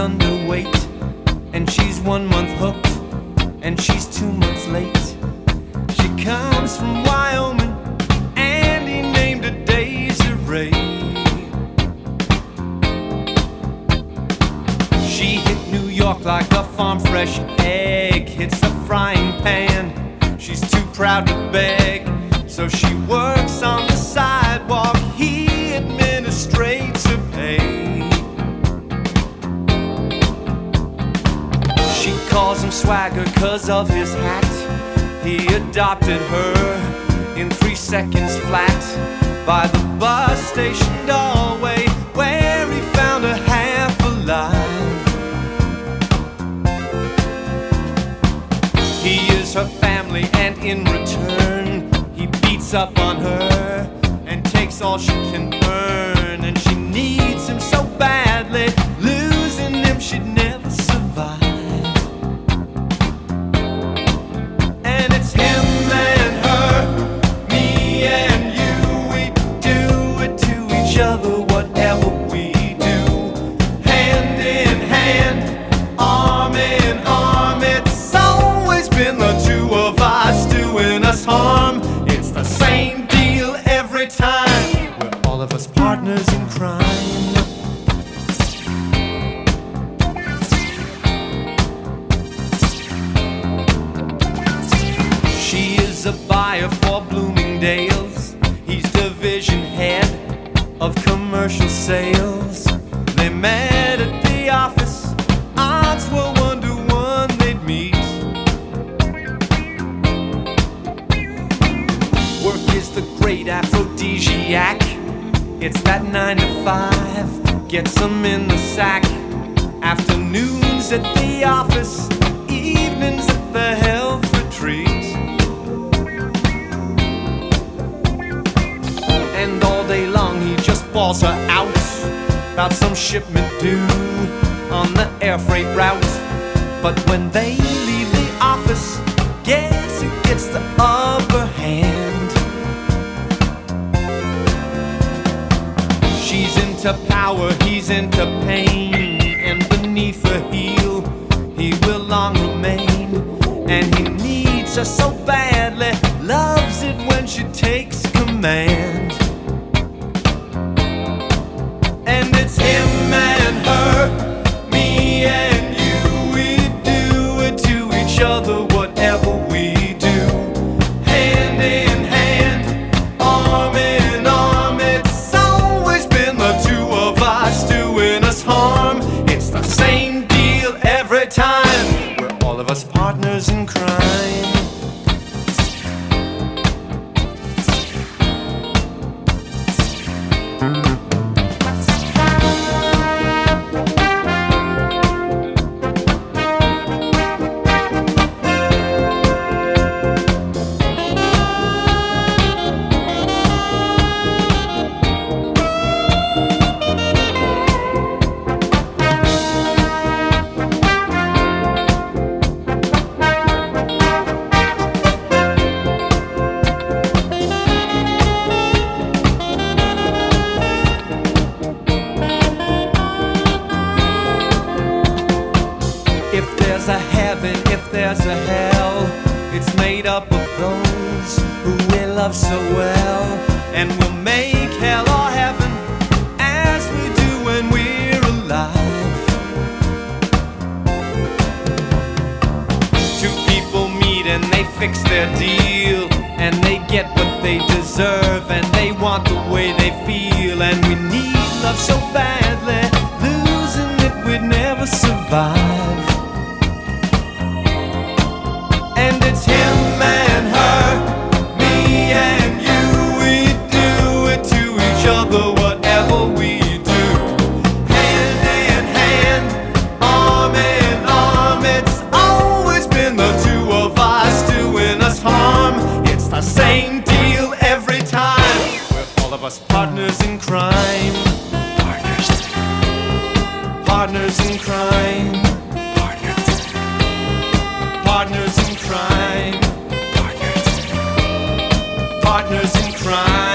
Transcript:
underweight, and she's 1 month hooked, and she's 2 months late. She comes from Wyoming, and he named her Daisy Ray. She hit New York like a farm fresh egg hits a frying pan. She's too proud to beg, so she works on the sidewalk. He administrates her pay. She calls him swagger 'cause of his hat. He adopted her in 3 seconds flat by the bus station doorway where he found her half alive. He is her family, and in return he beats up on her and takes all she can earn. And she needs him so badly, losing him she'd never survive. And it's him and her, me and you. We do it to each other, whatever we do. Hand in hand, arm in arm. It's always been the two of us doing us harm. It's the same deal every time. We're all of us partners in crime. She is a buyer for Bloomingdale's. He's division head of commercial sales. They met at the office. Odds were 1 to 1 they'd meet. Work is the great aphrodisiac. It's that 9 to 5 gets them in the sack. Afternoons at the office, evenings at the health retreat. And all day long he just balls her out about some shipment due on the air freight route. But when they leave the office, guess who gets the upper hand? She's into power, he's into pain, and beneath her heel he will long remain. And he needs her so badly, loves it when she takes command. And it's him and her, me and you. We do it to each other, whatever we do. Hand in hand, arm in arm. It's always been the two of us doing us harm. It's the same deal every time. We're all of us partners in crime. If there's a heaven, if there's a hell, it's made up of those who we love so well. And we'll make hell or heaven as we do when we're alive. Two people meet and they fix their deal, and they get what they deserve, and they want the way they feel. And we need love so badly, losing it we'd never survive. And it's him and her, me and you. We do it to each other, whatever we do. Hand in hand, arm in arm. It's always been the two of us doing us harm. It's the same deal every time. We're all of us partners in crime. Partners in crime. Partners in crime. Partners in crime.